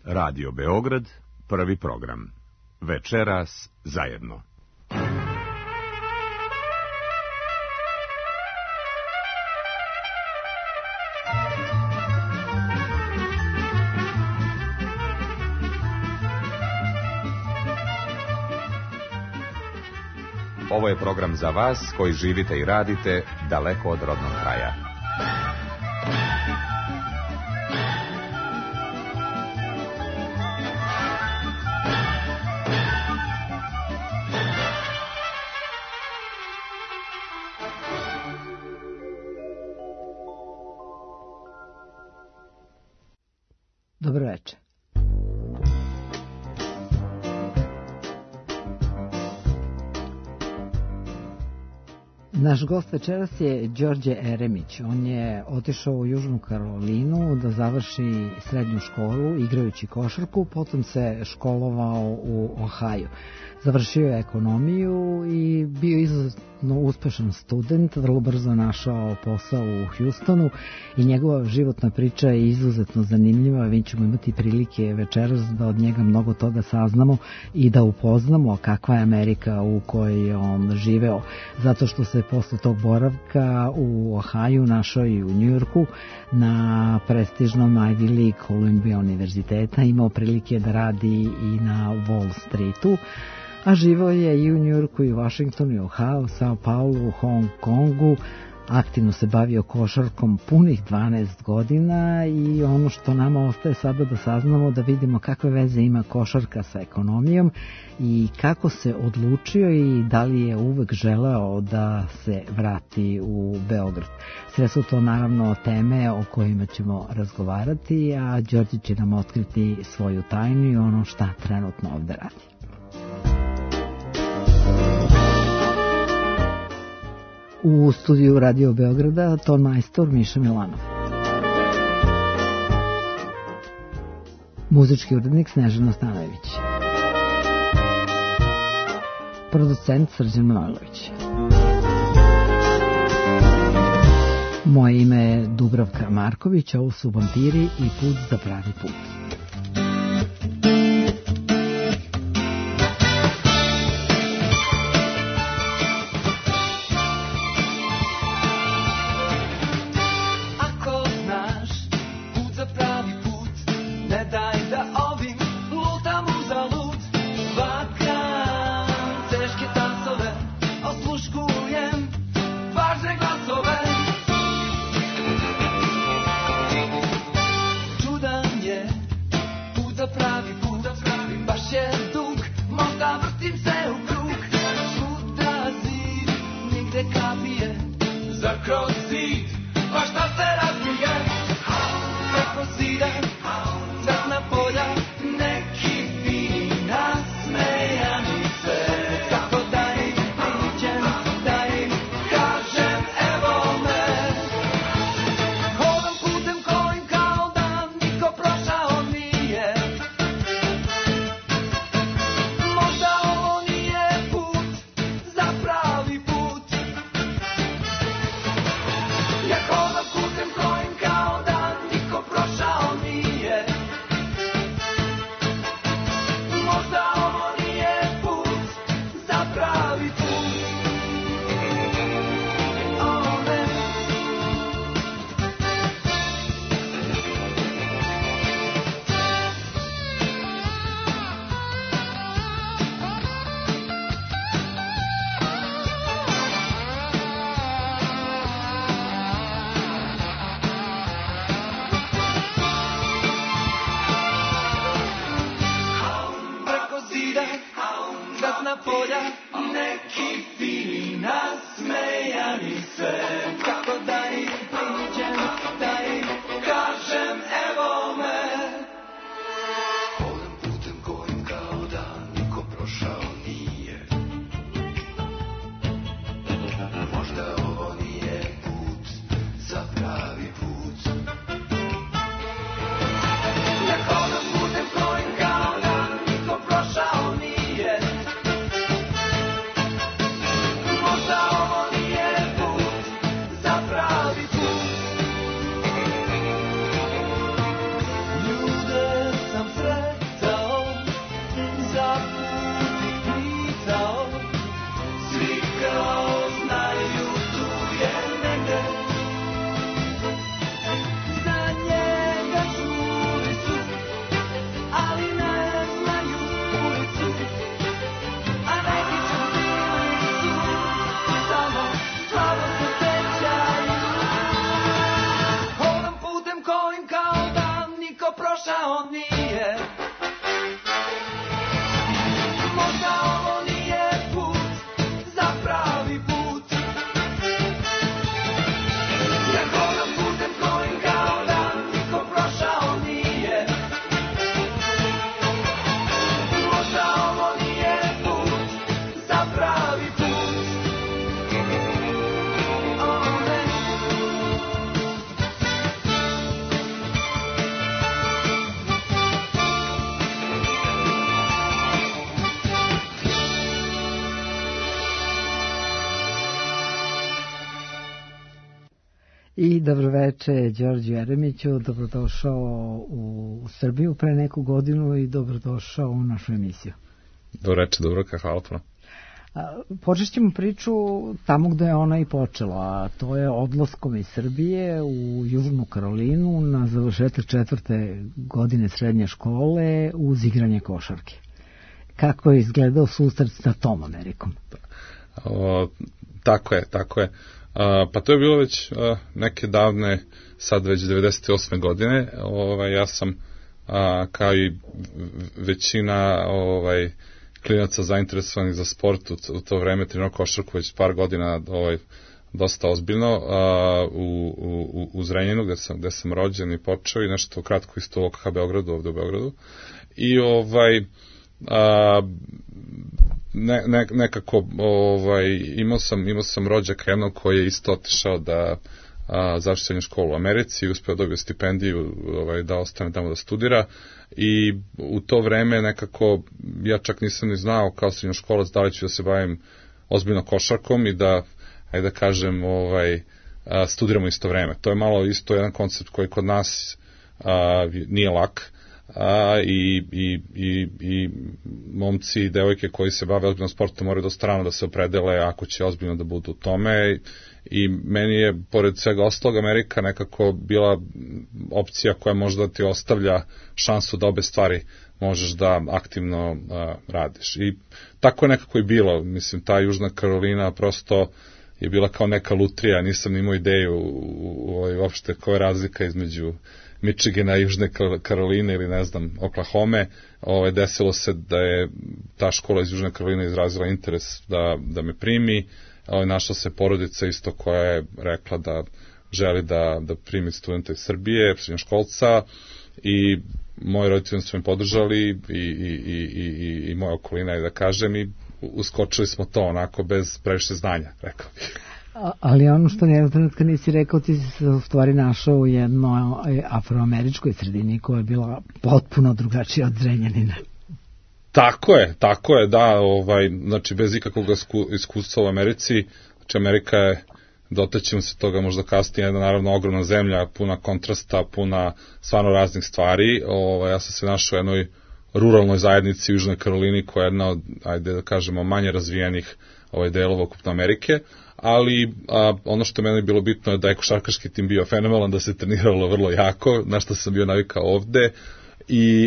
Radio Beograd, prvi program. Večeras zajedno. Ovo je program za vas koji živite i radite daleko od rodnog kraja. Dobro večer. Naš gost večeras je Đorđe Eremić. On je otišao u Južnu Karolinu da završi srednju školu igrajući košarku, potom se školovao u Ohaju. Završio je ekonomiju i bio izuzetno uspešan student, vrlo brzo našao posao u Houstonu i njegova životna priča je izuzetno zanimljiva. Mi ćemo imati prilike večeras da od njega mnogo toga saznamo i da upoznamo kakva je Amerika u kojoj je on živeo, zato što se posle tog boravka u Ohaju našao i u Njujorku na prestižnom Ivy League Columbia univerziteta, imao prilike da radi i na Wall Streetu, a živao je i u Njujorku, i u Washingtonu, i u Ohio, Sao Paulu, Hong Kongu. Aktivno se bavio košarkom punih 12 godina i ono što nama ostaje sada da saznamo, da vidimo kakve veze ima košarka sa ekonomijom i kako se odlučio i da li je uvek želeo da se vrati u Beograd. Sve su to naravno teme o kojima ćemo razgovarati, a Đorđe će nam otkriti svoju tajnu i ono šta trenutno ovde radi. U studiju Radio Beograda ton majstor Miša Milanov. Muzički urednik Snežana Stanojević. Producent Srđan Manojlović. Moje ime je Dubravka Marković, ovo su Vampiri i Put za pravi put. I dobroveče Đorđe Jeremiću, dobrodošao u Srbiju pre neku godinu i dobrodošao u našu emisiju. Dobroveče, Dubravka, hvala puno. Počešćemo priču tamo gde je ona i počela, a to je odlaskom iz Srbije u Južnu Karolinu na završetak 4. godine srednje škole uz igranje košarke. Kako je izgledao susret sa tom Amerikom? Tako je. Pa to je bilo već neke davne, sad već 98. godine. Ja sam, kao i većina klinaca zainteresovanih za sport u to vreme trenirao košarku već par godina dosta ozbiljno u Zrenjaninu gde sam rođen i počeo i nešto kratko isto u OKH Beogradu, ovde u Beogradu. I nekako imao sam rođaka jednog koji je isto otišao da završi srednju školu u Americi i uspeo dobio stipendiju da ostane tamo da studira i u to vreme nekako ja čak nisam ni znao kao srednjoškolac da li ću da se bavim ozbiljno košarkom i da, ajde da kažem, studiramo isto vreme. To je malo isto jedan koncept koji kod nas nije lak. I momci i devojke koji se bave ozbiljno sportom moraju dosta rano da se opredele ako će ozbiljno da budu u tome i meni je pored svega ostalog Amerika nekako bila opcija koja možda ti ostavlja šansu da obe stvari možeš da aktivno radiš i tako je nekako i bilo. Mislim, ta Južna Karolina prosto je bila kao neka lutrija, nisam imao ideju uopšte koja je razlika između Michigana, Južne Karoline ili ne znam, Oklahome. Desilo se da je ta škola iz Južne Karoline izrazila interes da me primi. Našla se porodica isto koja je rekla da želi da primi studenta iz Srbije, srednjoškolca i moji roditelji su me podržali i moja okolina, da kažem, i uskočili smo to onako bez previše znanja, rekao bih. Ali ono što nijednog trenutka nisi rekao, ti si se u stvari našao u jednoj afroameričkoj sredini koja je bila potpuno drugačija od Zrenjanina. Tako je, da, znači bez ikakvog iskustva u Americi, znači Amerika je, dotaćemo se toga možda kasnije, jedna naravno ogromna zemlja, puna kontrasta, puna stvarno raznih stvari. Ja sam se našao u jednoj ruralnoj zajednici u Južnoj Karolini koja je jedna od, ajde da kažemo, manje razvijenih delova ukupno Amerike, ali ono što je meni bilo bitno je da je košarkaški tim bio fenomenalan, da se treniralo vrlo jako, na što sam bio navikao ovde i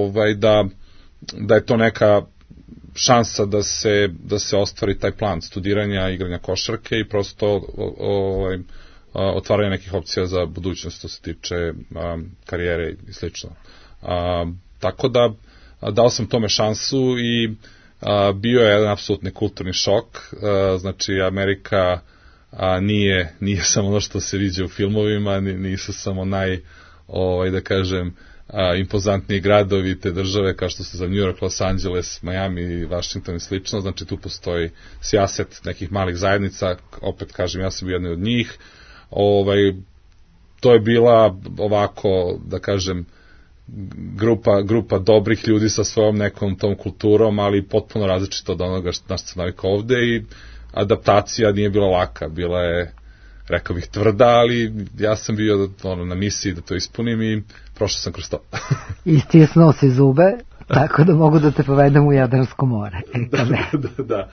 da je to neka šansa da se ostvari taj plan studiranja, igranja košarke i prosto otvaranja nekih opcija za budućnost što se tiče karijere i slično. Tako da dao sam tome šansu i bio je jedan apsolutni kulturni šok. Znači Amerika nije samo ono što se viđa u filmovima, nisu samo da kažem, impozantniji gradovi te države kao što su za New York, Los Angeles, Miami, Washington i slično. Znači tu postoji sijaset nekih malih zajednica, opet kažem, ja sam bio jedan od njih. To je bila ovako, da kažem, grupa dobrih ljudi sa svojom nekom tom kulturom, ali potpuno različito od onoga na što sam navikao ovde i adaptacija nije bila laka, bila je, rekao bih, tvrda, ali ja sam bio na misiji da to ispunim i prošao sam kroz to. Istisnuo si zube, tako da mogu da te povedem u Jadransko more. Da.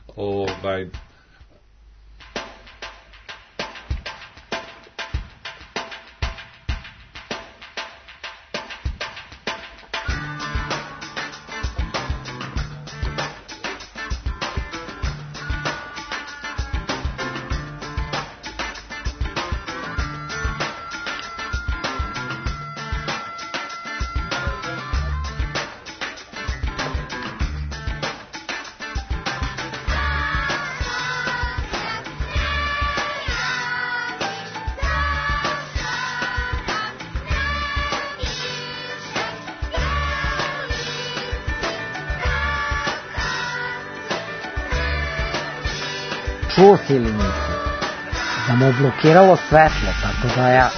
Čuo si ili nisi? Da mu blokiralo svetlo, tako da ja...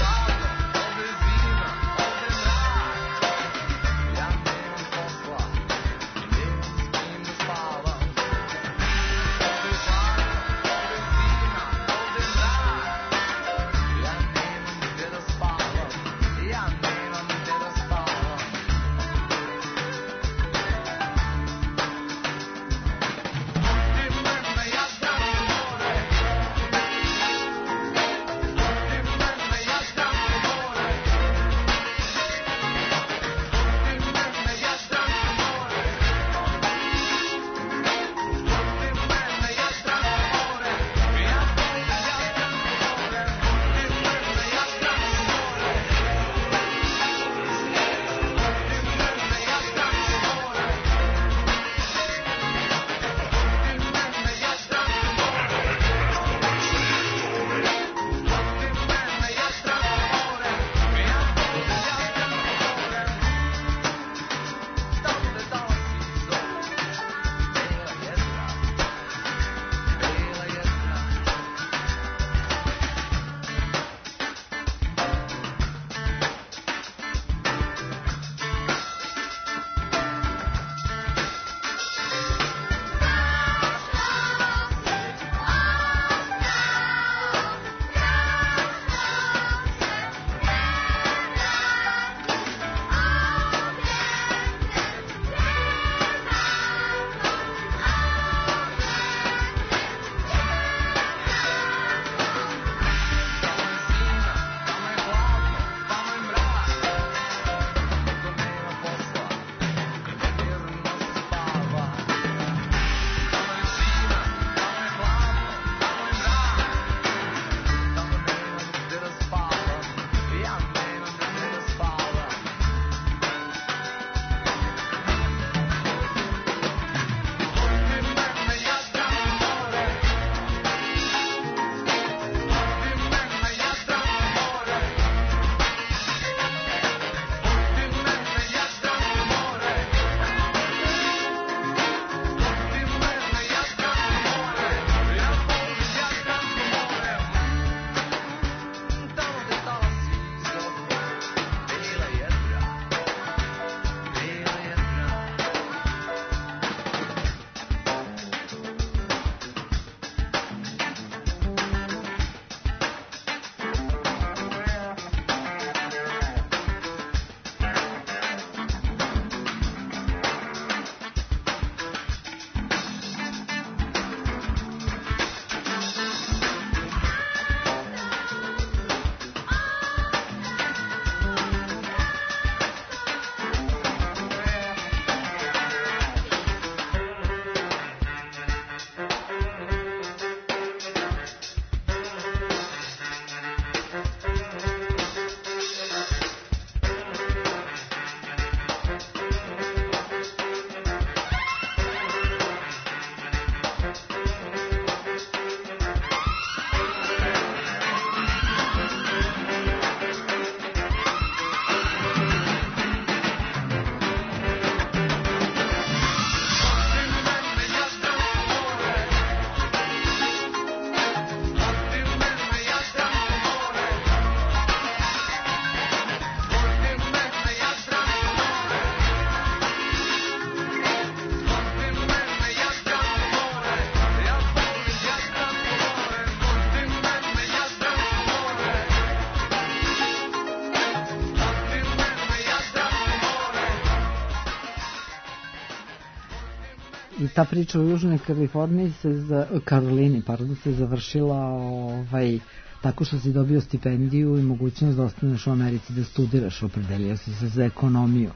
I ta priča u Južnoj Kaliforniji Karolini se završila tako što si dobio stipendiju i mogućnost da ostaneš u Americi da studiraš, opredelio si se za ekonomiju.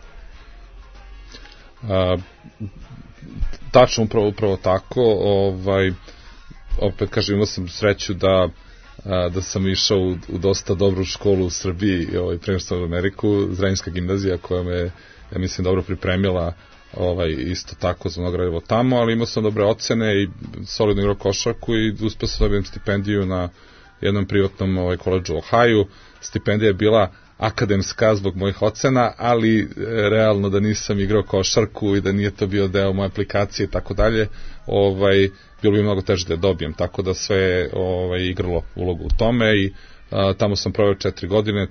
Tačno, upravo tako. Opet kažem, imao sam sreću da sam išao u dosta dobru školu u Srbiji, prema što u Ameriku, Zrenjinska gimnazija, koja me, ja mislim, dobro pripremila isto tako za mnogo radilo tamo, ali imao sam dobre ocene i solidno igrao košarku i uspeo sam dobijem stipendiju na jednom privatnom koledžu u Ohaju. Stipendija je bila akademska zbog mojih ocena, ali realno da nisam igrao košarku i da nije to bio deo moje aplikacije i tako dalje, bilo bi mnogo teže da je dobijem, tako da sve igralo ulogu u tome i tamo sam proveo 4 godine,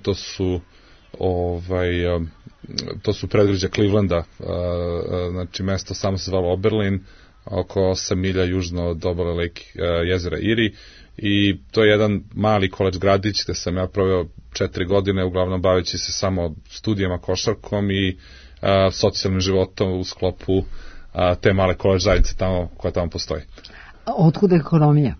to su predgrađa Clevelanda, znači mesto samo se zvalo Oberlin, oko 8 milja južno od obale jezera Erie, i to je jedan mali koledž gradić gde sam ja proveo 4 godine, uglavnom baveći se samo studijama, košarkom i socijalnim životom u sklopu te male koledž zajednice koja tamo postoji. Otkud ekonomija?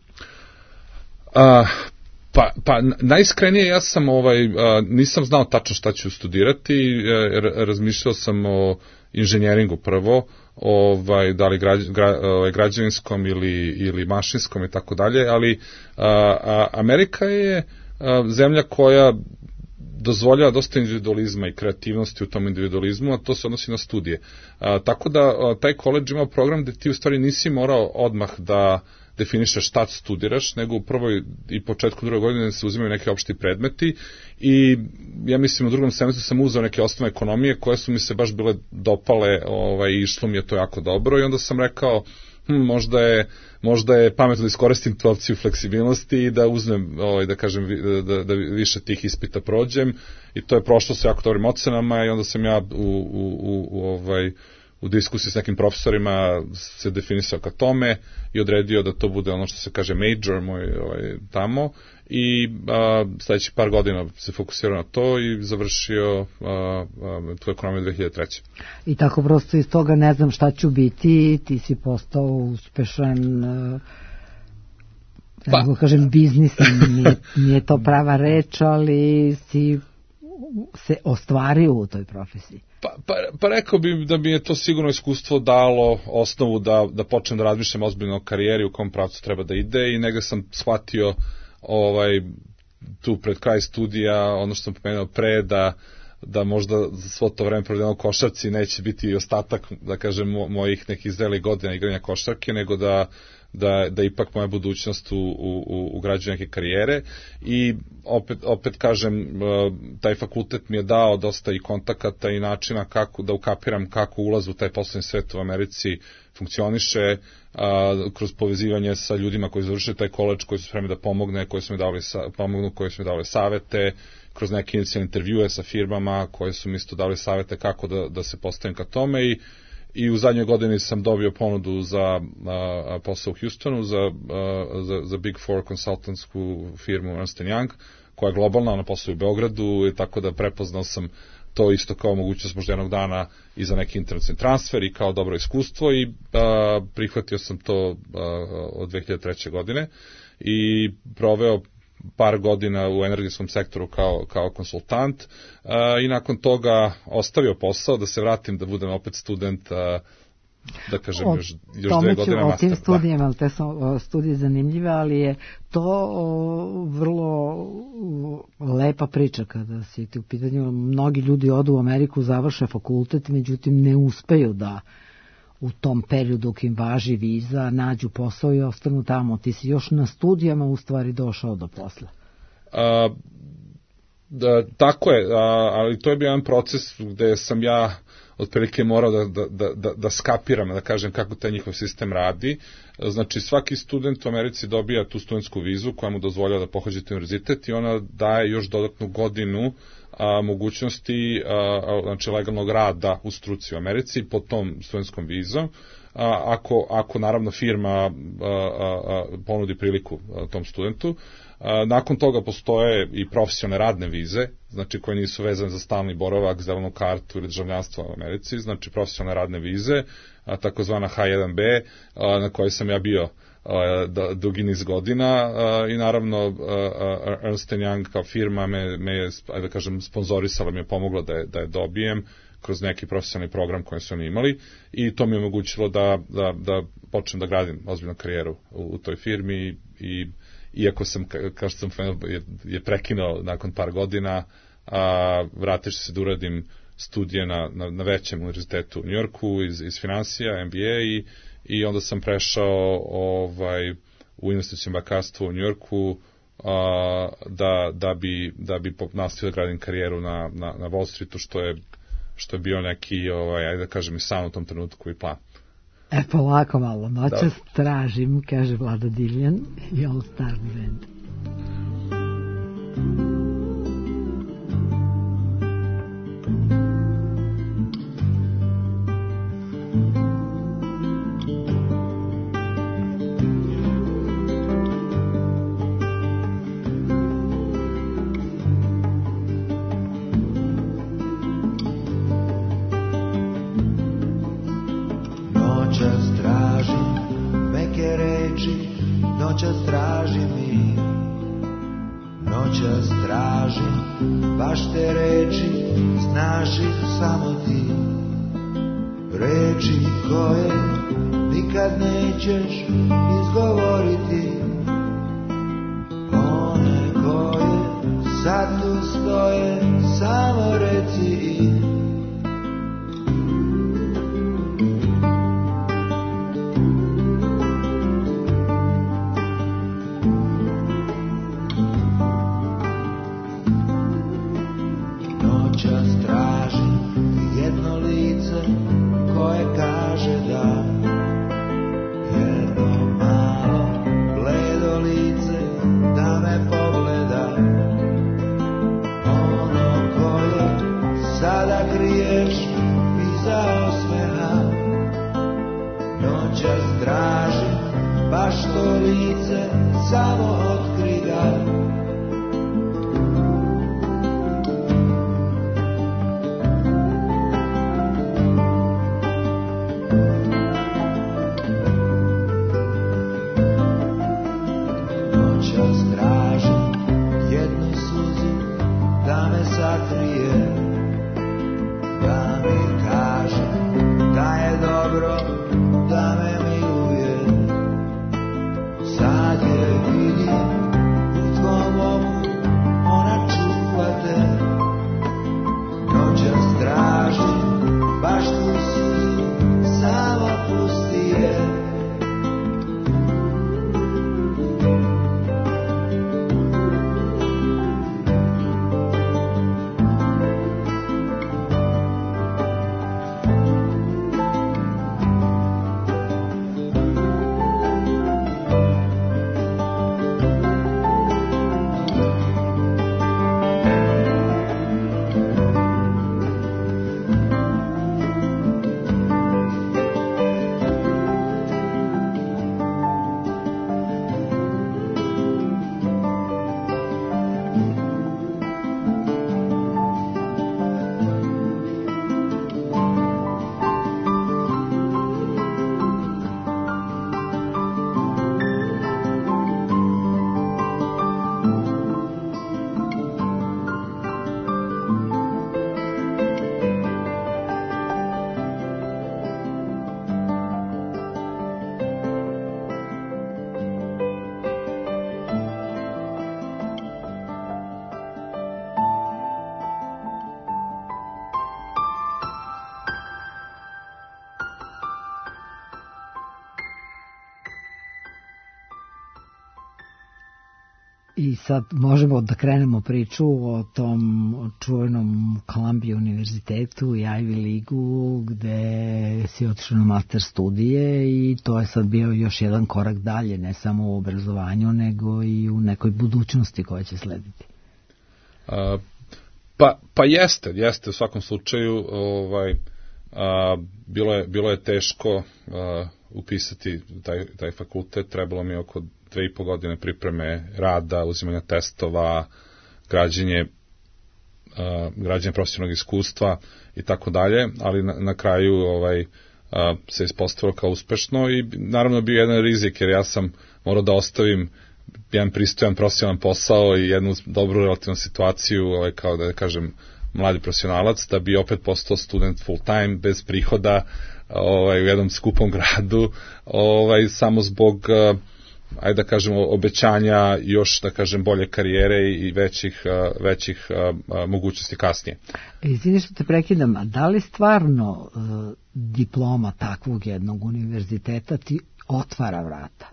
Pa najiskrenije ja sam nisam znao tačno šta ću studirati, razmišljao sam o inženjeringu prvo, da li građevinskom ili mašinskom i tako dalje, ali Amerika je zemlja koja dozvoljava dosta individualizma i kreativnosti u tom individualizmu, a to se odnosi na studije. Tako da taj koledž ima program gde ti u stvari nisi morao odmah da definišeš šta studiraš, nego u prvoj i početku druge godine se uzimaju neki opšti predmeti i ja mislim u drugom semestru sam uzeo neke osnovne ekonomije koje su mi se baš bile dopale i išlo mi je to jako dobro i onda sam rekao možda je pametno da iskoristim tu opciju fleksibilnosti i da uzmem, da kažem, da više tih ispita prođem i to je prošlo sa jako dobrim ocenama i onda sam ja u diskusiji s nekim profesorima se definisao ka tome i odredio da to bude ono što se kaže major moj tamo i sledećih par godina se fokusirao na to i završio tu ekonomiju 2003. I tako prosto iz toga ne znam šta ću biti, ti si postao uspešan kažem biznismen, nije to prava reč, ali si se ostvario u toj profesiji. Pa rekao bi da mi je to sigurno iskustvo dalo osnovu da počnem da razmišljam ozbiljno o karijeri, u kom pravcu treba da ide i negde sam shvatio tu pred kraj studija, ono što sam pomenuo pre, da možda svo to vreme provedeno u košarci neće biti ostatak, da kažem, mojih nekih zrelih godina igranja košarke, nego da ipak moja budućnost u građu neke karijere i opet kažem, taj fakultet mi je dao dosta i kontakata i načina kako da ukapiram kako ulaz u taj poslovni svet u Americi funkcioniše, kroz povezivanje sa ljudima koji završili taj koledž, koji su spremni da pomogne, koji su mi dali savete, kroz neke inicijalne intervjue sa firmama koje su mi isto dali savete kako da se postavim ka tome i u zadnjoj godini sam dobio ponudu za posao u Houstonu, za Big Four konsultantsku firmu Ernst & Young, koja je globalna, ona posluje u Beogradu i tako da prepoznao sam to isto kao mogućnost možda jednog dana i za neki internacionalni transfer i kao dobro iskustvo i prihvatio sam to od 2003. godine i proveo par godina u energetskom sektoru kao konsultant i nakon toga ostavio posao da se vratim da budem opet student, da kažem još 2 godine master. O tim studijama, te su studije zanimljive, ali je to vrlo lepa priča kada si ti u pitanju. Mnogi ljudi odu u Ameriku, završe fakultet, međutim ne uspeju da u tom periodu dok im važi viza, nađu posao i ostanu tamo. Ti si još na studijama u stvari došao do posla. Tako je, ali to je bio jedan proces gde sam ja otprilike morao da skapiram, da kažem kako taj njihov sistem radi. Znači svaki student u Americi dobija tu studentsku vizu koja mu dozvoljava da pohađate univerzitet i ona daje još dodatnu godinu mogućnosti znači legalnog rada u struci u Americi pod tom studentskom vizom, ako naravno firma ponudi priliku tom studentu. Nakon toga postoje i profesionalne radne vize, znači koje nisu vezane za stalni boravak, zelenu kartu ili državljanstvo u Americi, znači profesionalne radne vize, takozvana H1B, na kojoj sam ja bio dugi niz godina, i naravno Ernst & Young kao firma me je, da kažem, sponzorisala, mi je pomogla da je dobijem kroz neki profesionalni program koji su oni imali, i to mi je omogućilo da počnem da gradim ozbiljnu karijeru u toj firmi, i iako sam, kao što sam je prekinuo nakon par godina, vratio se da uradim studije na većem univerzitetu u Njujorku iz finansija, MBA, i onda sam prešao u investiciono bankarstvo u Njujorku, da bi nastavio da gradim karijeru na Wall Streetu, što je bio neki, ajde da kažem, i san u tom trenutku i plan. Polako malo, noćas tražim, kaže Vlada Divljan i All Star Band. Noćas tražim mir, noćas tražim, baš te reči znaš ih samo ti, reči koje nikad nećeš izgovoriti, one koje sad tu stoje, samo reci ih. I sad možemo da krenemo priču o tom čuvenom Columbia univerzitetu i Ivy League-u gde si otišao na master studije, i to je sad bio još jedan korak dalje, ne samo u obrazovanju nego i u nekoj budućnosti koja će slediti. Pa jeste u svakom slučaju, bilo je teško upisati taj fakultet, trebalo mi oko 2,5 godine pripreme rada, uzimanja testova, građenje profesionalnog iskustva i tako dalje, ali na kraju se ispostavilo kao uspešno i naravno bio jedan rizik jer ja sam morao da ostavim jedan pristojan profesionalan posao i jednu dobru relativnu situaciju kao da kažem mladi profesionalac da bi opet postao student full time bez prihoda u jednom skupom gradu samo zbog ajde da kažem obećanja još da kažem bolje karijere i većih mogućnosti kasnije. Izvini što te prekidam, a da li stvarno diploma takvog jednog univerziteta ti otvara vrata?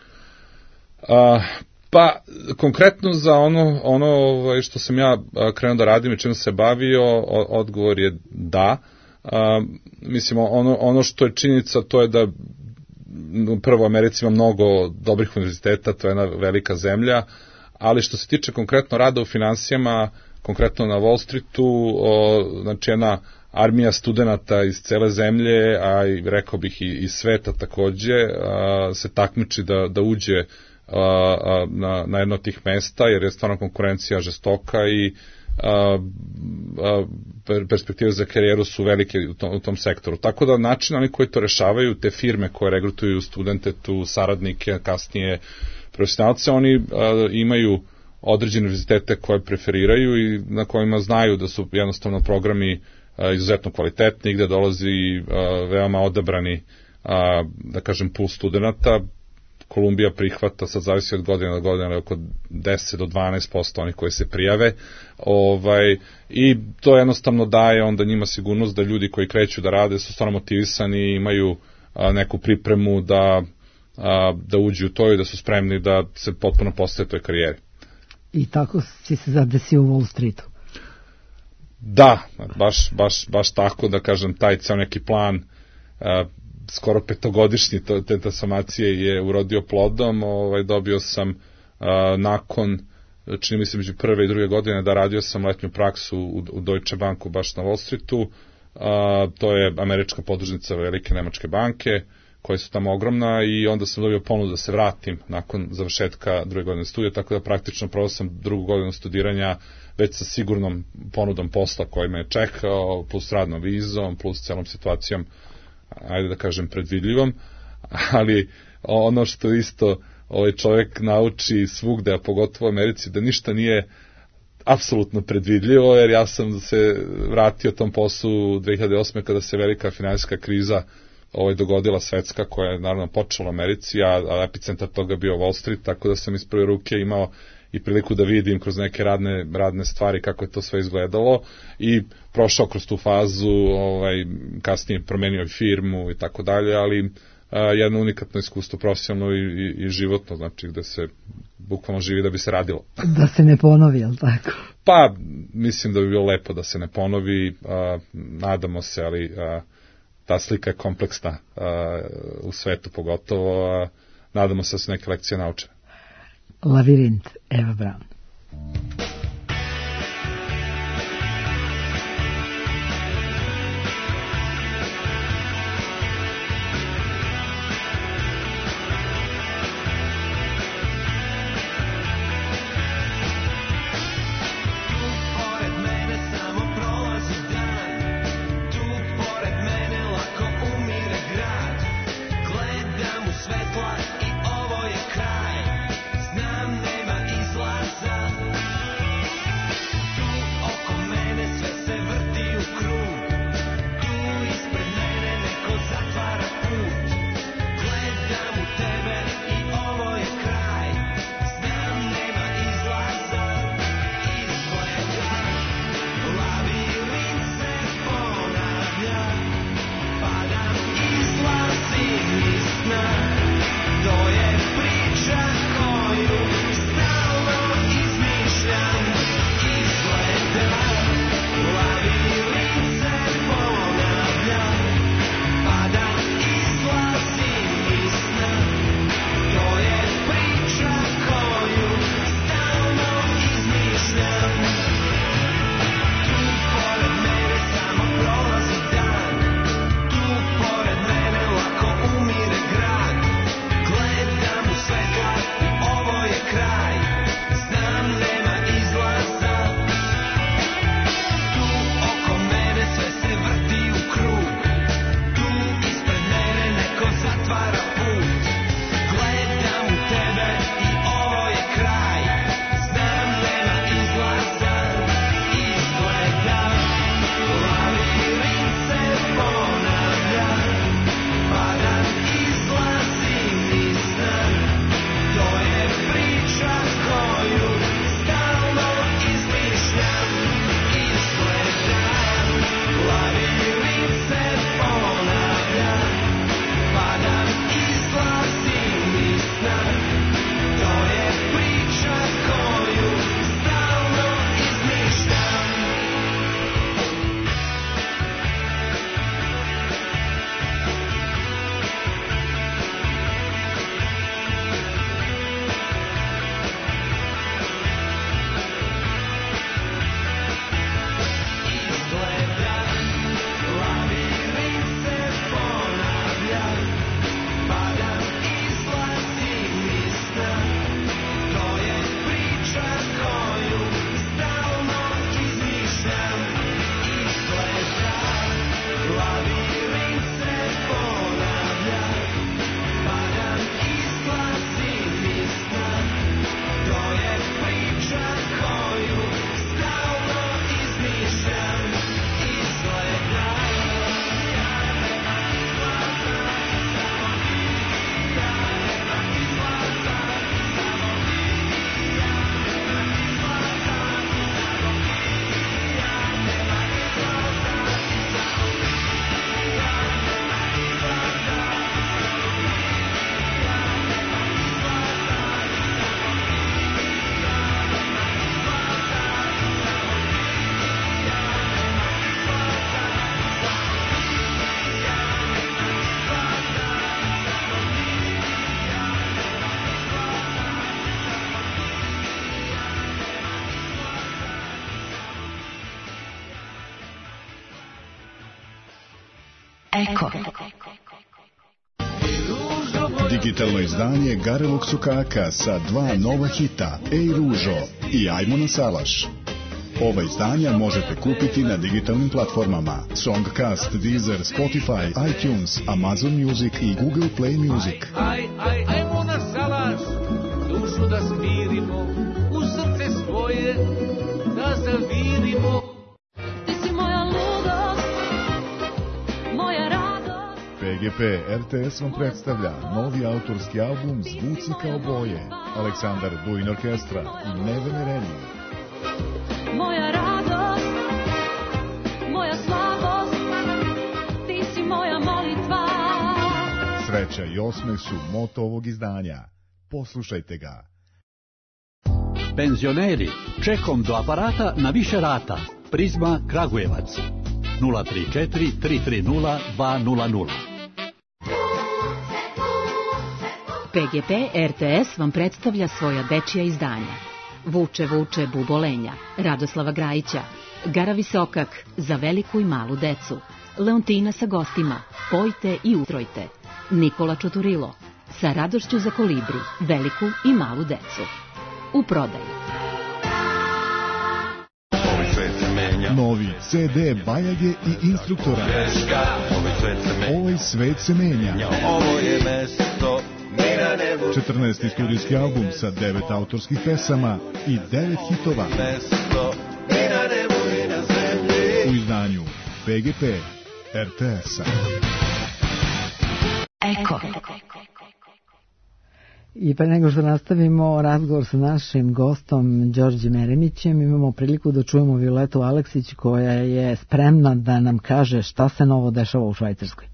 Pa konkretno za ono što sam ja krenuo da radim i čim se bavio, odgovor je da. Mislim, ono što je činjenica to je da prvo u Americi ima mnogo dobrih univerziteta, to je jedna velika zemlja, ali što se tiče konkretno rada u finansijama, konkretno na Wall Streetu, znači jedna armija studenta iz cele zemlje, a i rekao bih i iz sveta takođe, se takmiči da uđe na jedno od tih mesta, jer je stvarno konkurencija žestoka i perspektive za karijeru su velike u tom sektoru. Tako da način oni koji to rešavaju, te firme koje regrutuju studente, tu saradnike, kasnije profesionalce, oni imaju određene univerzitete koje preferiraju i na kojima znaju da su jednostavno programi izuzetno kvalitetni, gde dolazi veoma odabrani, da kažem, pool studenta. Kolumbija prihvata, sad zavisi od godine do godine, oko 10 do 12% onih koji se prijave. I to jednostavno daje onda njima sigurnost da ljudi koji kreću da rade su stvarno motivisani, imaju neku pripremu da uđu u to i da su spremni da se potpuno postave toj karijeri. I tako si se zadesio u Wall Streetu? Da, baš tako, da kažem, taj ceo neki plan skoro 5-godišnji te transformacije je urodio plodom. Dobio sam nakon, čini mi se među prve i druge godine, da radio sam letnju praksu u Deutsche Banku baš na Wall Streetu. To je američka podružnica velike nemačke banke, koje su tamo ogromna, i onda sam dobio ponudu da se vratim nakon završetka druge godine studija, tako da praktično proveo sam drugu godinu studiranja već sa sigurnom ponudom posla koji me je čekao, plus radnom vizom, plus celom situacijom, ajde da kažem, predvidljivom, ali ono što isto čovjek nauči svugde, a pogotovo u Americi, da ništa nije apsolutno predvidljivo, jer ja sam se vratio tom poslu 2008. kada se velika finansijska kriza dogodila svetska, koja je naravno počela u Americi, a epicentar toga bio Wall Street, tako da sam iz prve ruke imao i priliku da vidim kroz neke radne stvari kako je to sve izgledalo i prošao kroz tu fazu, kasnije promenio firmu i tako dalje, ali jedno unikatno iskustvo profesionalno i životno, znači gde se bukvalno živi da bi se radilo. Da se ne ponovi, je li tako? Pa, mislim da bi bilo lepo da se ne ponovi, nadamo se, ali ta slika je kompleksna u svetu pogotovo, nadamo se da su neke lekcije naučene. Lavirint, Eva Braun. Svetla i ovo je kraj. Znam nema izlaza. Eko. Digitalno izdanje Garevog sokaka sa 2 nova hita, Ej ružo i Ajmo na salaš. Ova izdanja možete kupiti na digitalnim platformama Songcast, Deezer, Spotify, iTunes, Amazon Music i Google Play Music. Ajmo na salaš, dušu da smirimo, u srce svoje da zavirimo. Ti si moja ludost, moja radost. PGP RTS vam predstavlja novi autorski album Zvuci kao boje, Aleksandar Duin Orkestra i Nevene Relije. Moja radost, moja slabost, ti si moja molitva. Sreća i osmeh su moto ovog izdanja. Poslušajte ga. Penzioneri, čekom do aparata na više rata. Prizma Kragujevac 034 330 200. PGP RTS vam predstavlja svoja dečija izdanja. Vuče, vuče, bubolenja, Radoslava Grajića, Gara Visokak, za veliku i malu decu, Leontina sa gostima, Pojte i utrojte, Nikola Čoturilo, sa radošću za kolibri, veliku i malu decu. U prodaju. Novi CD Bajage i Instruktora. Ovaj svet se menja. Ovo je mesto 14. studijski album sa 9 autorskih pesama i 9 hitova. U izdanju PGP RTS-a. Eko. I pre nego što nastavimo razgovor sa našim gostom Đorđem Eremićem, imamo priliku da čujemo Violetu Aleksić koja je spremna da nam kaže šta se novo dešava u Švajcarskoj.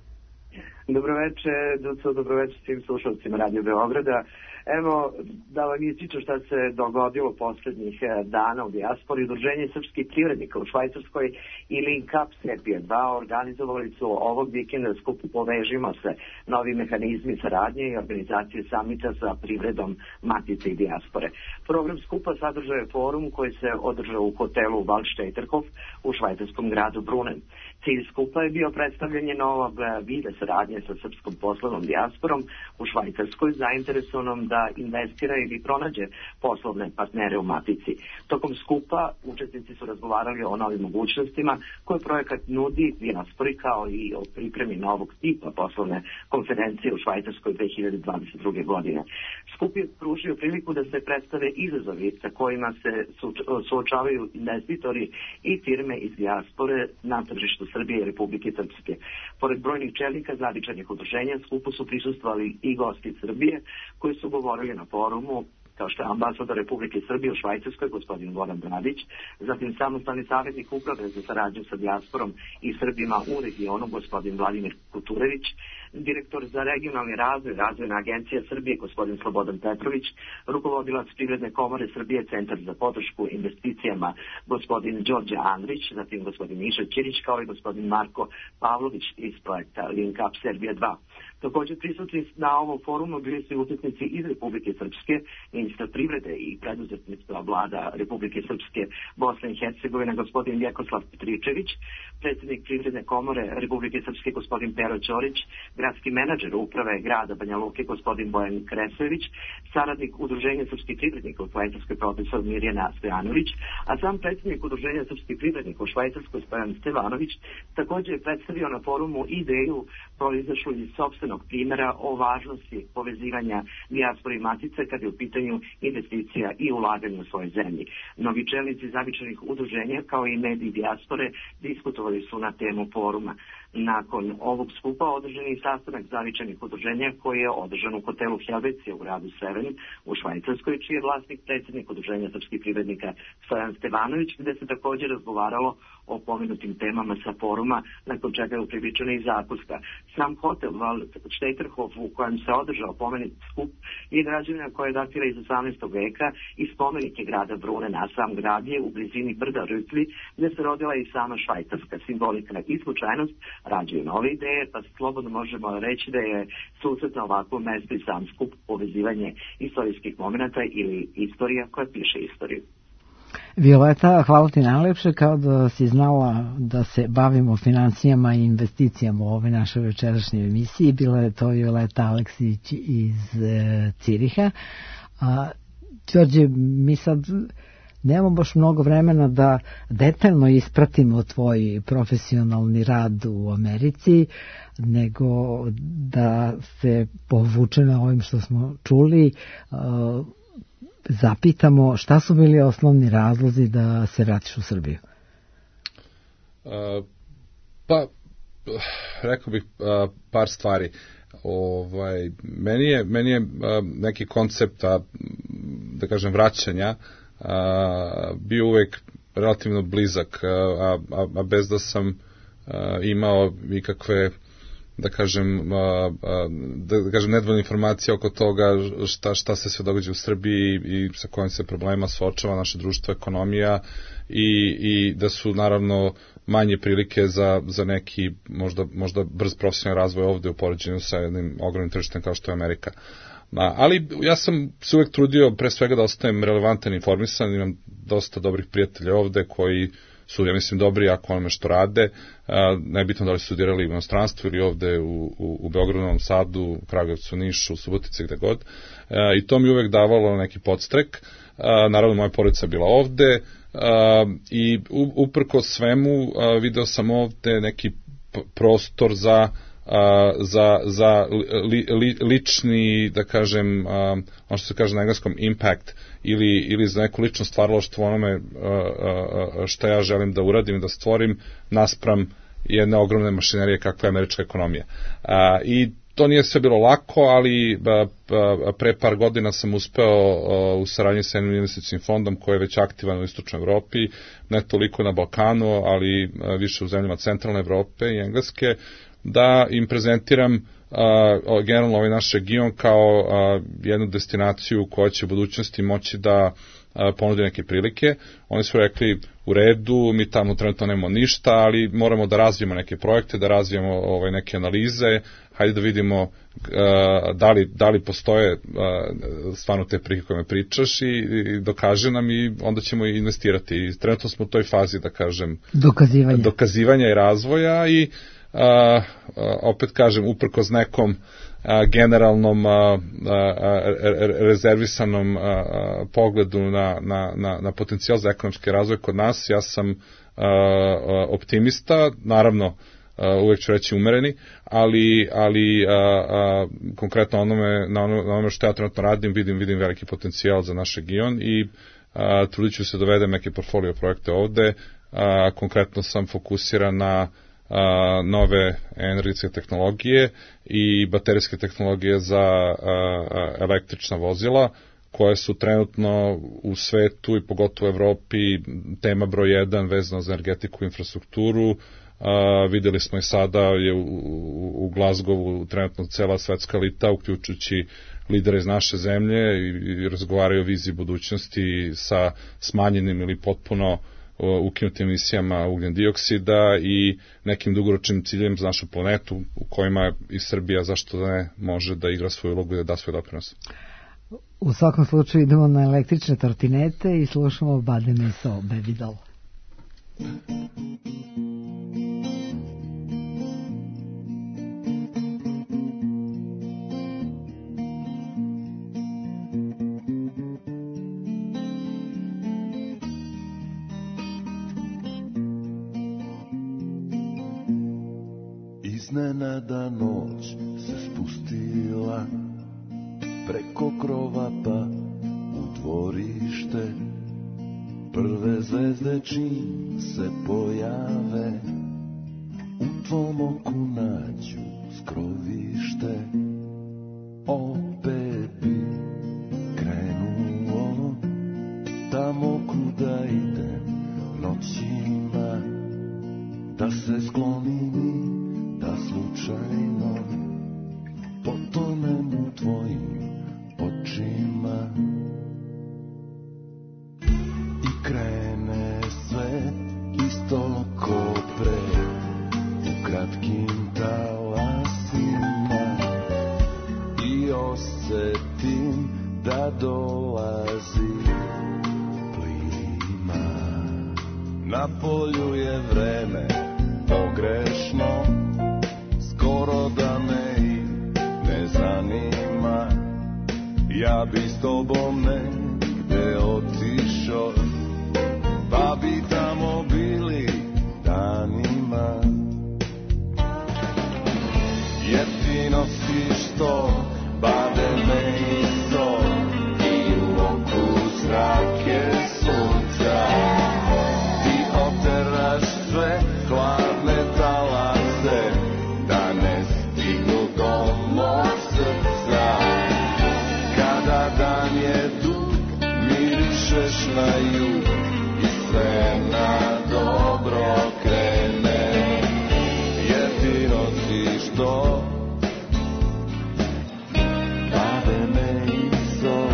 Dobroveče, Duco, dobroveče svim slušalcima Radio Beograda. Evo, da vam ističem šta se dogodilo poslednjih dana u dijaspori. Udruženje srpskih privrednika u Švajcarskoj i Link Up Serbia 2 organizovali su ovog vikenda skup Povežimo se, novi mehanizmi saradnje i organizacije samita sa privredom matice i dijaspore. Program skupa sadržao je forum koji se održao u hotelu Waldsteiterhof u švajcarskom gradu Brunnen. Cilj skupa je bio predstavljanje novog vida saradnje sa srpskom poslovnom dijasporom u Švajcarskoj, zainteresovanom da investira ili pronađe poslovne partnere u matici. Tokom skupa učesnici su razgovarali o novim mogućnostima koje projekat nudi dijaspori, kao i o pripremi novog tipa poslovne konferencije u Švajcarskoj 2022. godine. Skup je pružio priliku da se predstave izazovi sa kojima se suočavaju investitori i firme iz dijaspore na tržištu Srbije i Republike Srpske. Pored brojnih čelnika zavičajnih udruženja, skupu su prisustvovali i gosti Srbije koji su govorili na forumu, kao što je ambasador Republike Srbije u Švajcarskoj, gospodin Goran Bradić, zatim samostalni savjetnik uprave za saradnju sa dijasporom i Srbima u regionu, gospodin Vladimir Kuturević, direktor za regionalni razvoj, Razvojna agencija Srbije, gospodin Slobodan Petrović, rukovodilac Privredne komore Srbije, Centar za podršku investicijama, gospodin Đorđe Andrić, zatim gospodin Miša Ćirić, kao i gospodin Marko Pavlović iz projekta Link Up Serbia 2. Također prisutni na ovom forumu bili su učesnici iz Republike Srpske, ministar privrede i preduzetništva vlada Republike Srpske, Bosne i Hercegovine, gospodin Vjekoslav Petričević, predsjednik Privredne komore Republike Srpske, gospodin Pero Ćorić, gradski menadžer uprave grada Banja Luke, gospodin Bojan Kresojević, saradnik Udruženja srpskih privrednika u Švajcarskoj, profesor Mirjana Stojanović, a sam predsjednik Udruženja srpskih privrednika u Švajcarskoj, Stojan Stevanović, također je predstavio na forumu ideju proizašlu iz sopstvenog primjera o važnosti povezivanja dijaspore i matice kad je u pitanju investicija i ulaganja u svojoj zemlji. Novi čelnici zavičajnih udruženja kao i mediji dijaspore diskutovali su na temu foruma. Nakon ovog skupa održan je sastanak zavičajnih udruženja koji je održan u hotelu Helvecija u gradu Severn u Švajcarskoj, čiji je vlasnik predsjednik Udruženja srpskih privrednika Stojan Stevanović, gde se također razgovaralo o pomenutim temama sa foruma, nakon čega je upriličena i zakuska. Sam hotel Waldsteiterhof u kojem se održao pomenut skup je građevina koja datira iz 18. veka i spomenik je grada Brunena, a sam grad je u blizini brda Rütli, gde se rodila i sama Švajcarska. Simbolika i slučajnost rađaju nove ideje, pa slobodno možemo reći da je susret na ovakvom mestu i sam skup povezivanje istorijskih momenta ili istorija koja piše istoriju. Violeta, hvala ti najlepše, kao da si znala da se bavimo financijama i investicijama u ovoj našoj večerašnjoj emisiji. Bila je to Violeta Aleksić iz Ciriha. Đorđe, mi sad nemamo baš mnogo vremena da detaljno ispratimo tvoj profesionalni rad u Americi, nego da se povuče na ovim što smo čuli, zapitamo šta su bili osnovni razlozi da se vratiš u Srbiju? Pa, rekao bih par stvari. Meni je neki koncept, da kažem, vraćanja bio uvek relativno blizak, a bez da sam imao ikakve, da kažem nedvoljne informacije oko toga šta se sve događa u Srbiji i sa kojim se problema suočava naše društvo, ekonomija i da su naravno manje prilike za neki možda brz profesionalni razvoj ovde u poređenju sa jednim ogromnim tržištem kao što je Amerika. Ali ja sam se uvek trudio pre svega da ostajem relevantan i informisan, imam dosta dobrih prijatelja ovde koji su, ja mislim, dobri ako onome što rade, nebitno da li studirali u inostranstvu ili ovde u Beogradu, Novom Sadu, Kragujevcu, Nišu, Subotici, gde god. I to mi uvek davalo neki podstrek. Naravno, moja porodica je bila ovde i uprko svemu video sam ovde neki prostor za lični, da kažem, ono što se kaže na engleskom, impact, ili za neku lično stvaralaštvo onome što ja želim da uradim i da stvorim naspram jedne ogromne mašinerije kakva je američka ekonomija. I to nije sve bilo lako, ali pre par godina sam uspeo u saradnji sa jednim investicijnim fondom koji je već aktivan u Istočnoj Evropi, ne toliko na Balkanu, ali više u zemljama centralne Evrope i Engleske, da im prezentiram generalno ovaj naš region kao jednu destinaciju koja će u budućnosti moći da ponudi neke prilike. Oni su rekli, u redu, mi tamo trenutno nemamo ništa, ali moramo da razvijemo neke projekte, da razvijemo neke analize, hajde da vidimo da li postoje stvarno te prilike koje me pričaš i dokaže nam i onda ćemo investirati. I trenutno smo u toj fazi, da kažem, dokazivanja i razvoja i opet kažem, uprkos nekom generalnom rezervisanom pogledu na potencijal za ekonomski razvoj kod nas, ja sam optimista, naravno uvek ću reći umereni, ali konkretno na onome što ja trenutno radim vidim veliki potencijal za naš region i trudit ću se dovedem neke portfolio projekte ovde. Konkretno sam fokusiran na nove energetske tehnologije i baterijske tehnologije za električna vozila, koje su trenutno u svetu i pogotovo u Evropi tema broj 1 vezano za energetiku i infrastrukturu. Videli smo i sada je u Glasgowu trenutno cela svetska elita, uključujući lidera iz naše zemlje, i razgovaraju o viziji budućnosti sa smanjenim ili potpuno ukinutim emisijama ugljen dioksida i nekim dugoročnim ciljem za našu planetu u kojima i Srbija, zašto da ne, može da igra svoju ulogu i da da svoj doprinos. U svakom slučaju idemo na električne trotinete i slušamo Bade Meso, Baby Doll. Iznenada noć se spustila preko krova pa u dvorište. Prve zvezde čim se pojave u tvom oku nađu skrovište. Opet bi krenuo tamo kuda idem noćima, da se sklonim, da slučajno potonem u tvojim očima. I krene sve isto ko pre, u kratkim talasima, i osjetim da dolazi plima. Ja bi s tobom negde otišao, pa bi tamo bili danima. Jer ti nosiš to bademe i so i u oku zrake sunca. Ti oteraš sve hladne talase da ne stignu do mog srca. Kada dan je dug, mirišeš na jug i sve na dobro krene. Jer ti nosiš to bademe i so.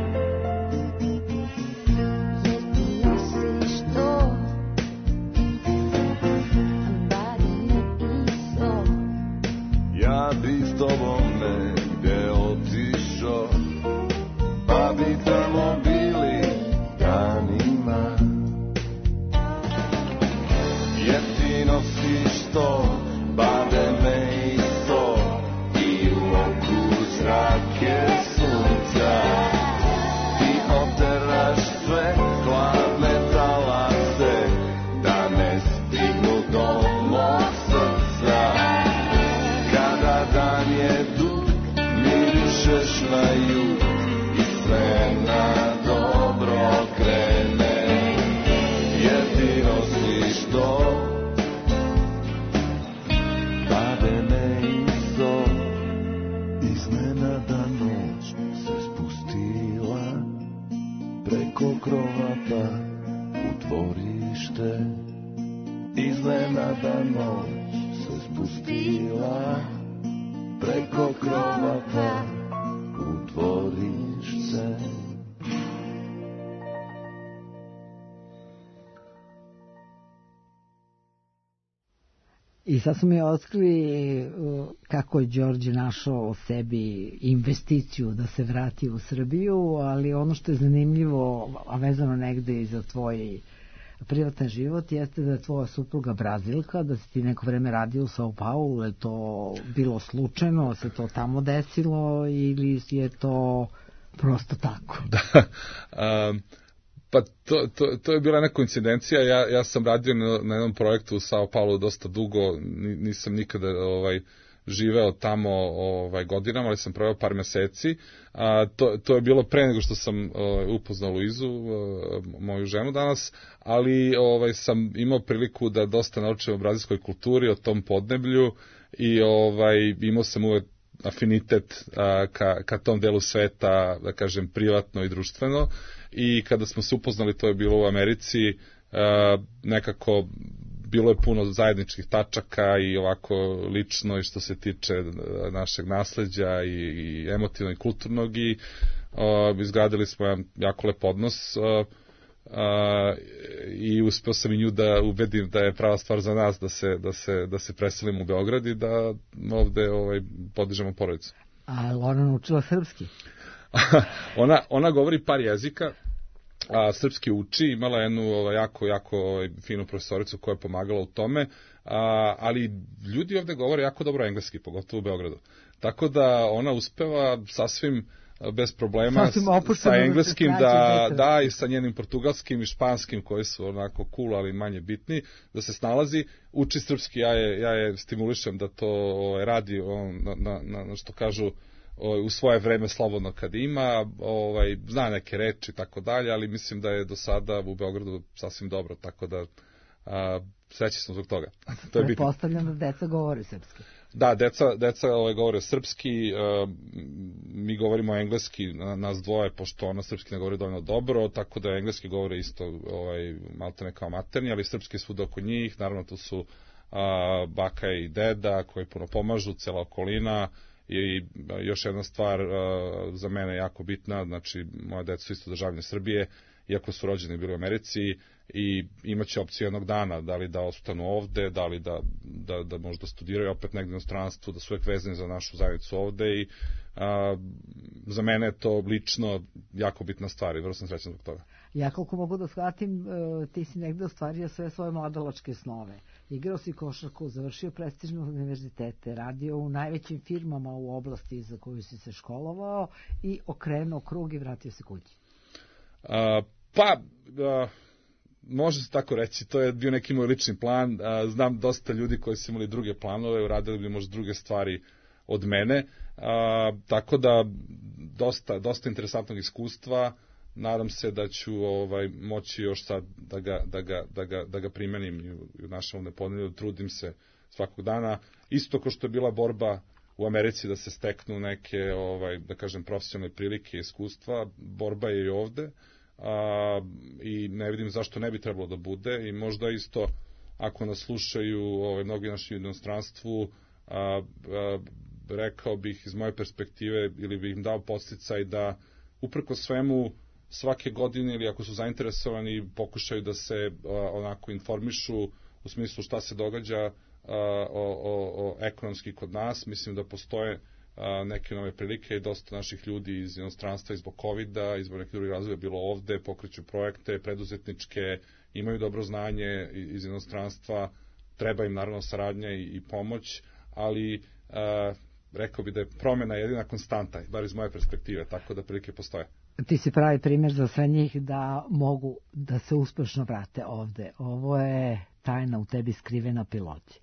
Jer ti nosiš to bademe i so. Ja bi s tobom negde otišao, pa bi tamo bili danima. Jer ti nosiš to bademe i so i u oku zrake sunca. Ti oteraš sve hladne talase da ne stignu do mog srca. Kada dan je dug, mirišeš na jug i sve na dobro krene. Jer ti nosiš to bademe i so. Iznenada noć se spustila preko krovata u dvorište. Iznenada noć se spustila preko krovata u dvorište. I sad smo mi otkrili kako je Đorđe našao u sebi investiciju da se vrati u Srbiju, ali ono što je zanimljivo, a vezano negde i za tvoj privatan život, jeste da je tvoja supruga Brazilka, da si ti neko vreme radio u Sao Paulu. Je to bilo slučajno, se to tamo desilo ili je to prosto tako? Da, pa to je bila neka koincidencija. Ja sam radio na jednom projektu u Sao Paulu dosta dugo, nisam nikada živeo tamo godinama, ali sam proveo par meseci. To je bilo pre nego što sam upoznao Luizu, moju ženu danas, ali sam imao priliku da dosta naučim o brazilskoj kulturi, o tom podneblju i imao sam uvek afinitet ka tom delu sveta, da kažem, privatno i društveno. I kada smo se upoznali, to je bilo u Americi, nekako bilo je puno zajedničkih tačaka i ovako lično i što se tiče našeg nasleđa i emotivno i kulturnog i izgradili smo jedan jako lep odnos i uspeo sam i nju da ubedim da je prava stvar za nas da se preselimo u Beograd i da ovde podižemo porodicu. A ona naučila srpski? Ona govori par jezika, srpski uči, imala jednu jako finu profesoricu koja je pomagala u tome, ali ljudi ovde govore jako dobro engleski, pogotovo u Beogradu. Tako da ona uspeva sasvim bez problema sa engleskim da i sa njenim portugalskim i španskim koji su onako cool, ali manje bitni, da se snalazi, uči srpski. Ja je stimulišem da to radi na što kažu u svoje vreme slobodno kad ima, zna neke reči i tako dalje, ali mislim da je do sada u Beogradu sasvim dobro, tako da sreći sam zbog toga. Pretpostavljam da deca govore srpski. Da, deca govore srpski, mi govorimo engleski, nas dvoje, pošto ona srpski ne govori dovoljno dobro, tako da engleski govore isto maltene kao materni, ali srpski je svuda oko njih, naravno tu su baka i deda koji puno pomažu, cela okolina. I još jedna stvar za mene jako bitna, znači moja deca su isto državljani Srbije iako su rođeni bili u Americi, i imaće opcije jednog dana, da li da ostanu ovde, da li da možda studiraju opet negde u inostranstvu, da su uvek vezani za našu zajednicu ovde, i za mene je to lično jako bitna stvar i vrlo sam srećan zbog toga. Ja koliko mogu da shvatim, ti si negde ostvario sve svoje mladalačke snove. Igrao si košarku, završio prestižne univerzitete, radio u najvećim firmama u oblasti za koju si se školovao i okrenuo krug i vratio se kući. Može se tako reći, to je bio neki moj lični plan. Znam dosta ljudi koji su imali druge planove, uradili bi možda druge stvari od mene, tako da dosta interesantnog iskustva. Nadam se da ću moći još sad da ga primenim i u našem ovdje podneblju. Trudim se svakog dana, isto kao što je bila borba u Americi da se steknu neke, da kažem, profesionalne prilike i iskustva, borba je i ovde, i ne vidim zašto ne bi trebalo da bude, i možda isto ako nas slušaju mnogi naši u inostranstvu, rekao bih iz moje perspektive, ili bih im dao podsticaj da uprko svemu svake godine, ili ako su zainteresovani, pokušaju da se onako informišu u smislu šta se događa ekonomski kod nas. Mislim da postoje neke nove prilike i dosta naših ljudi iz inostranstva, zbog COVID-a, izbog nekih drugih razloga bilo ovde, pokreću projekte preduzetničke, imaju dobro znanje iz inostranstva, treba im naravno saradnja i pomoć, ali rekao bi da je promjena jedina konstanta, bar iz moje perspektive, tako da prilike postoje. Ti si pravi primjer za sve njih da mogu da se uspešno vrate ovde. Ovo je tajna u tebi skrivena piloti.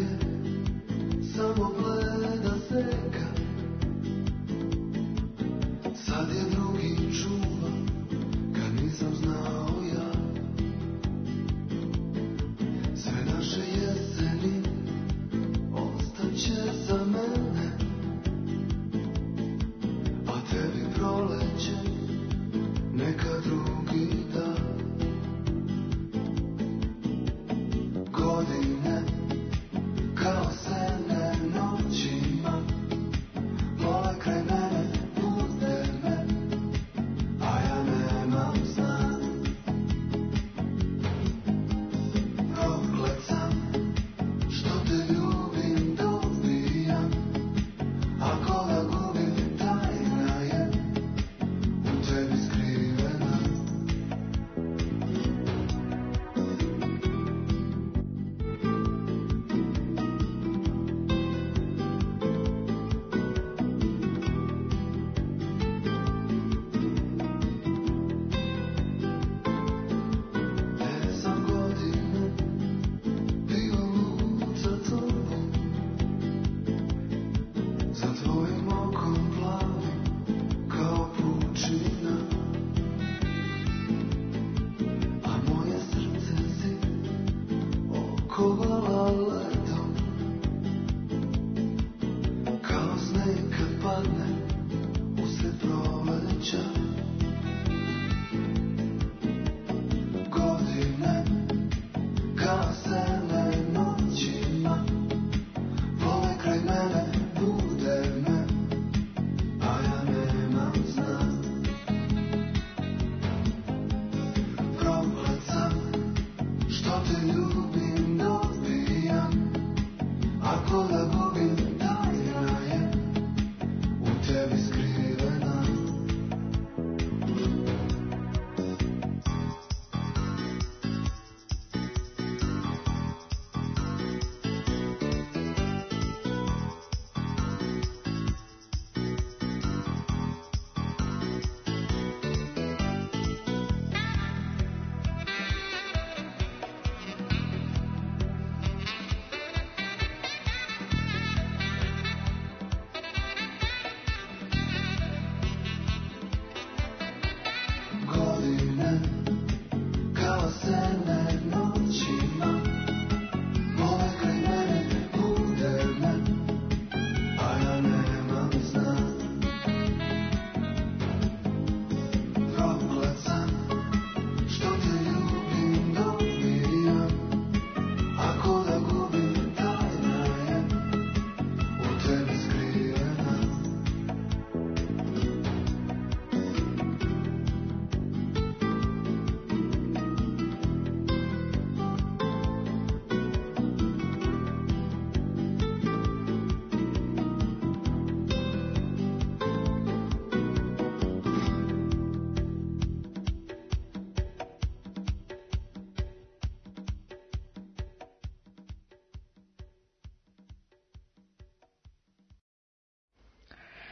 Samo gleda seka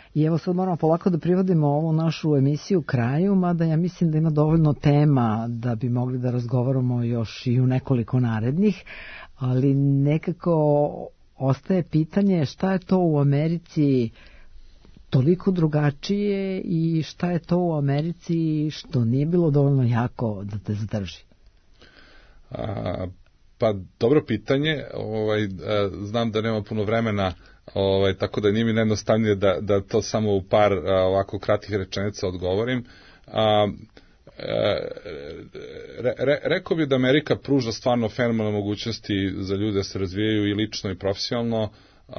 I evo sad moramo polako da privodimo ovu našu emisiju kraju, mada ja mislim da ima dovoljno tema da bi mogli da razgovaramo još i u nekoliko narednih, ali nekako ostaje pitanje šta je to u Americi toliko drugačije i šta je to u Americi što nije bilo dovoljno jako da te zadrži? Pa dobro pitanje, znam da nema puno vremena, tako da nije mi najjednostavnije da to samo u par ovako kratkih rečenica odgovorim. Rekao bih da Amerika pruža stvarno fenomenalne mogućnosti za ljude da se razvijaju i lično i profesionalno,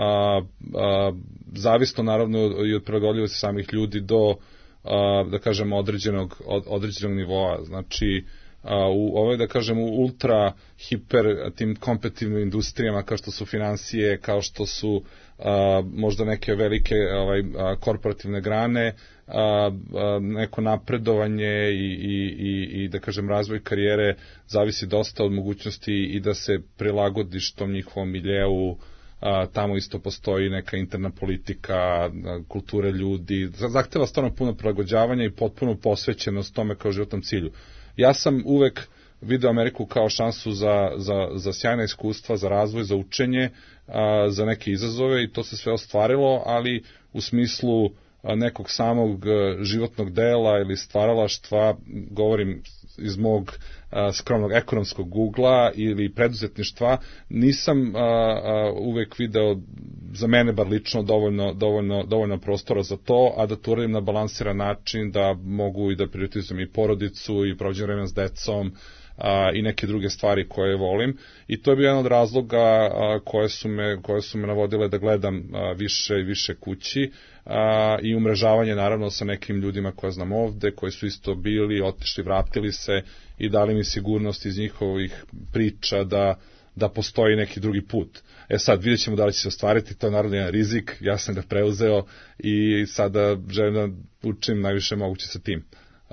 zavisno naravno i od prilagodljivosti samih ljudi do, da kažem, određenog nivoa. Znači, u ovoj, da kažem, u ultra, hiper, tim kompetitivnim industrijama kao što su financije, kao što su možda neke velike korporativne grane, neko napredovanje i da kažem razvoj karijere zavisi dosta od mogućnosti i da se prilagodiš tom njihovom miljeu. Tamo isto postoji neka interna politika, kulture ljudi, zahteva stvarno puno prilagođavanja i potpuno posvećenost tome kao životnom cilju. Ja sam uvek video Ameriku kao šansu za sjajna iskustva, za razvoj, za učenje, za neke izazove i to se sve ostvarilo, ali u smislu nekog samog životnog dela ili stvaralaštva, govorim iz mog skromnog ekonomskog ugla ili preduzetništva, nisam uvek video, za mene bar lično, dovoljno prostora za to, a da to uradim na balansiran način, da mogu i da prioritizujem i porodicu i prođem vremena s decom i neke druge stvari koje volim. I to je bio jedan od razloga koje su me navodile da gledam više i više kući i umrežavanje naravno sa nekim ljudima koje znam ovde, koji su isto bili, otišli, vratili se i dali mi sigurnost iz njihovih priča da postoji neki drugi put. Sad vidjet ćemo da li će se ostvariti, to je naravno jedan rizik, ja sam ga preuzeo i sada želim da učim najviše moguće sa tim.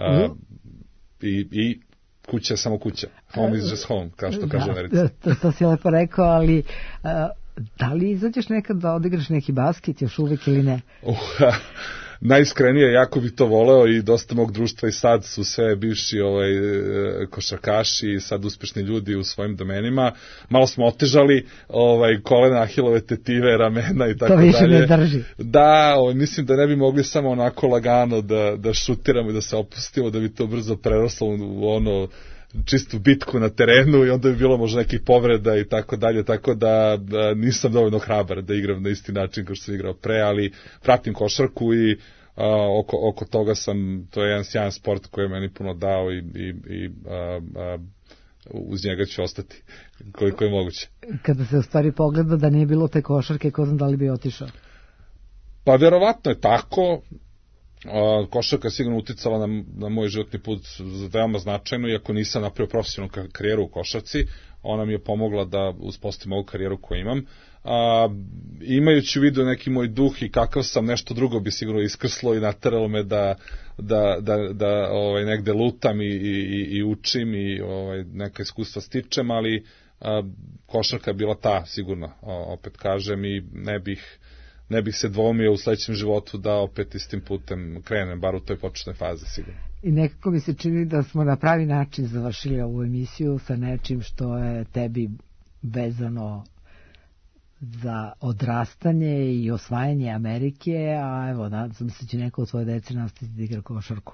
I kuća je samo kuća. Home is just home, kao što kaže Americi. To si lepo rekao, ali da li izađeš nekad da odigraš neki basket još uvek ili ne? Najiskrenije, jako bi to voleo i dosta mog društva i sad su sve bivši košarkaši i sad uspešni ljudi u svojim domenima. Malo smo otežali kolena, ahilove tetive, ramena i tako dalje. To više ne drži. Da, mislim da ne bi mogli samo onako lagano da šutiramo i da se opustimo, da bi to brzo preroslo u ono čistu bitku na terenu i onda bi bilo možda nekih povreda i tako dalje, tako da nisam dovoljno hrabar da igram na isti način kao što sam igrao pre, ali pratim košarku i oko toga to je jedan sjajan sport koji je meni puno dao i uz njega ću ostati koliko je moguće. Kada se u stvari pogleda da nije bilo te košarke, ko znam da li bi otišao? Pa verovatno je tako. Košarka je sigurno uticala na moj životni put veoma značajno, iako nisam napravio profesionalnu karijeru u košarci, ona mi je pomogla da uspostavim ovu karijeru koju imam. Imajući u vidu neki moj duh i kakav sam, nešto drugo bi sigurno iskrslo i nateralo me da negde lutam i učim i neka iskustva stičem, ali košarka je bila ta sigurno, opet kažem, i ne bih se dvomio u sledećem životu da opet istim putem krenem, bar u toj početnoj fazi sigurno. I nekako mi se čini da smo na pravi način završili ovu emisiju sa nečim što je tebi vezano za odrastanje i osvajanje Amerike, a evo, nadam se da će neko od svoje dece nastaviti da igra košarku.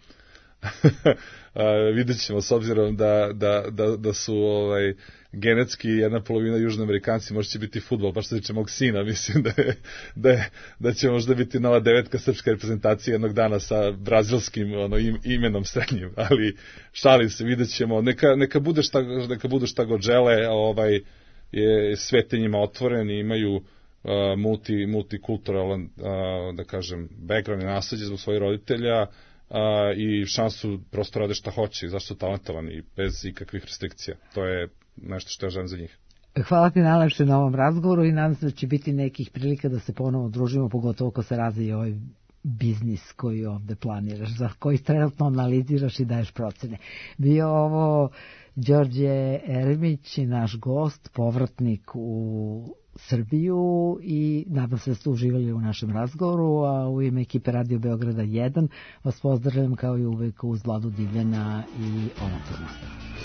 Vidjet ćemo, s obzirom da su genetski jedna polovina Južnoamerikanci, možda će biti fudbal, baš što tiče mog sina, mislim da će možda biti nova devetka srpske reprezentacije jednog dana sa brazilskim imenom srednjim, ali šalim se, vidjet ćemo, neka bude šta god žele, svet je njima otvoren i imaju multikulturalan, da kažem, background i nasleđe zbog svojih roditelja, i šansu prosto rade šta hoće i zašto su talentovani bez ikakvih restrikcija. To je nešto što ja želim za njih. Hvala ti najlepše na ovom razgovoru i nadam se da će biti nekih prilika da se ponovo družimo, pogotovo ko se razvije ovaj biznis koji ovde planiraš, za koji trenutno analiziraš i daješ procene. Bio ovo Đorđe Eremić, naš gost, povratnik u Srbiju i nadam se da ste uživali u našem razgovoru, a u ime ekipe Radio Beograda 1 vas pozdravljam kao i uvek uz Vladu Divljana i Ona to zna.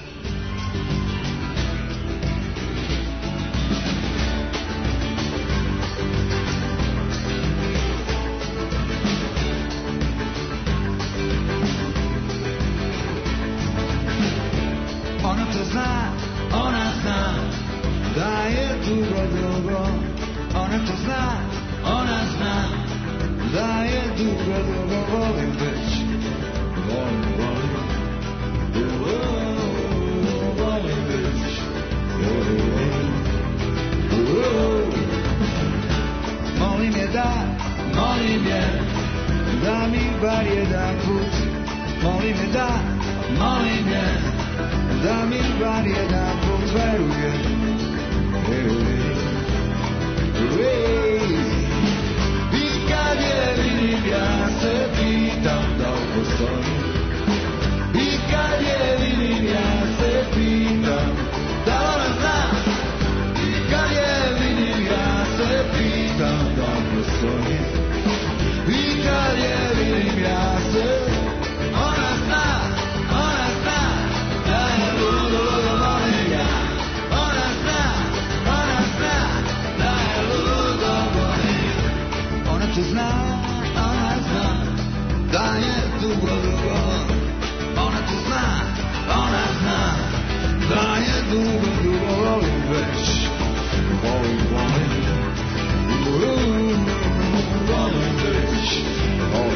Ona to zna, ona zna da je dugo, dugo. Ona to zna, ona zna da je dugo, dugo. Volim već, volim, volim, volim već. Molim je da mi bar jedan put. Molim je da mi bar jedan put veruje. I kad je vidim ja se pitam da li postoji. I kad je vidim ja se pitam da li ona zna. I kad je vidim ja se pitam da li postoji. I kad je vidim ja se ona zna. Ona zna da je dugo, dugo. Ona to zna da je dugo, dugo. Volim već, volim, volim, volim već, volim.